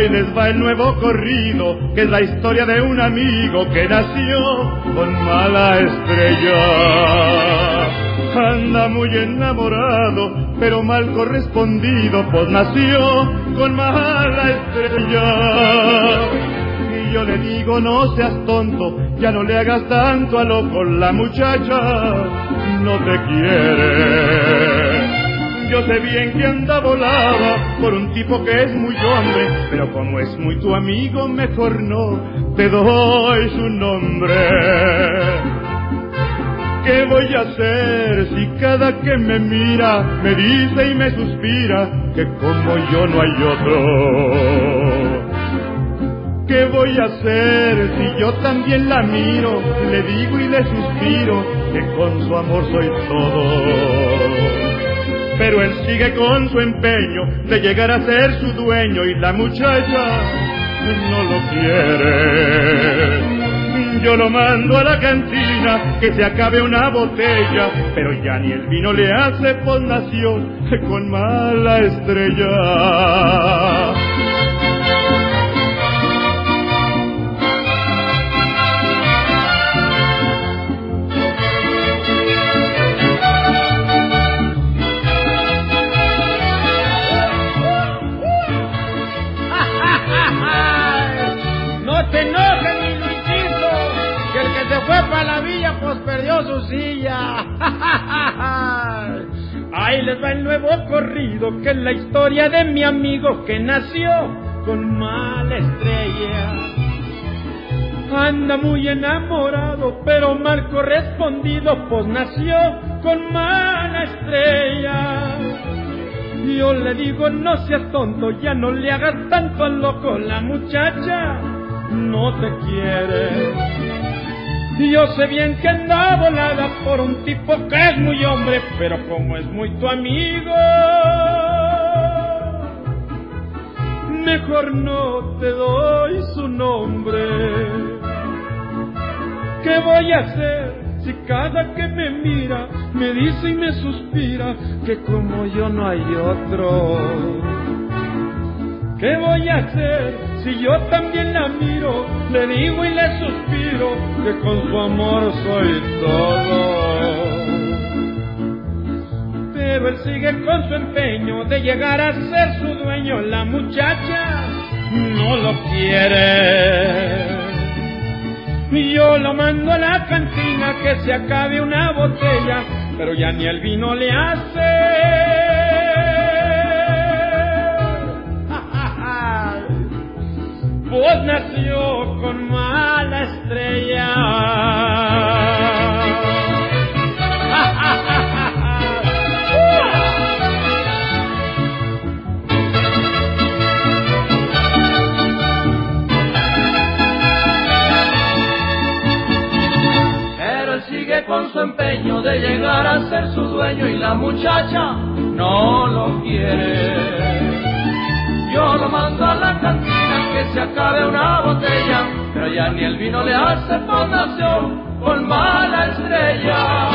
Ahí les va el nuevo corrido, que es la historia de un amigo que nació con mala estrella. Anda muy enamorado, pero mal correspondido, pues nació con mala estrella. Y yo le digo, no seas tonto, ya no le hagas tanto a loco, la muchacha no te quiere. Yo sé bien que anda volada por un tipo que es muy hombre, pero como es muy tu amigo, mejor no te doy su nombre. ¿Qué voy a hacer si cada que me mira me dice y me suspira que como yo no hay otro? ¿Qué voy a hacer si yo también la miro, le digo y le suspiro que con su amor soy todo? Pero él sigue con su empeño de llegar a ser su dueño y la muchacha no lo quiere. Yo lo mando a la cantina que se acabe una botella, pero ya ni el vino le hace, pues nació con mala estrella. No te enojes, mi Luisito, que el que se fue para la villa pues perdió su silla. Ahí les va el nuevo corrido, que es la historia de mi amigo que nació con mala estrella. Anda muy enamorado, pero mal correspondido, pues nació con mala estrella. Yo le digo, no seas tonto, ya no le hagas tanto al loco, la muchacha no te quiere. Yo sé bien que anda volada por un tipo que es muy hombre, pero como es muy tu amigo, mejor no te doy su nombre. ¿Qué voy a hacer si cada que me mira me dice y me suspira que como yo no hay otro? ¿Qué voy a hacer si yo también la miro, le digo y le suspiro que con su amor soy todo? Pero él sigue con su empeño de llegar a ser su dueño, la muchacha no lo quiere. Yo lo mando a la cantina que se acabe una botella, pero ya ni el vino le hace. Pues nació con mala estrella. Sigue con su empeño de llegar a ser su dueño y la muchacha no lo quiere. Yo lo mando a la cantina que se acabe una botella, pero ya ni el vino le hace, pues nació con mala estrella.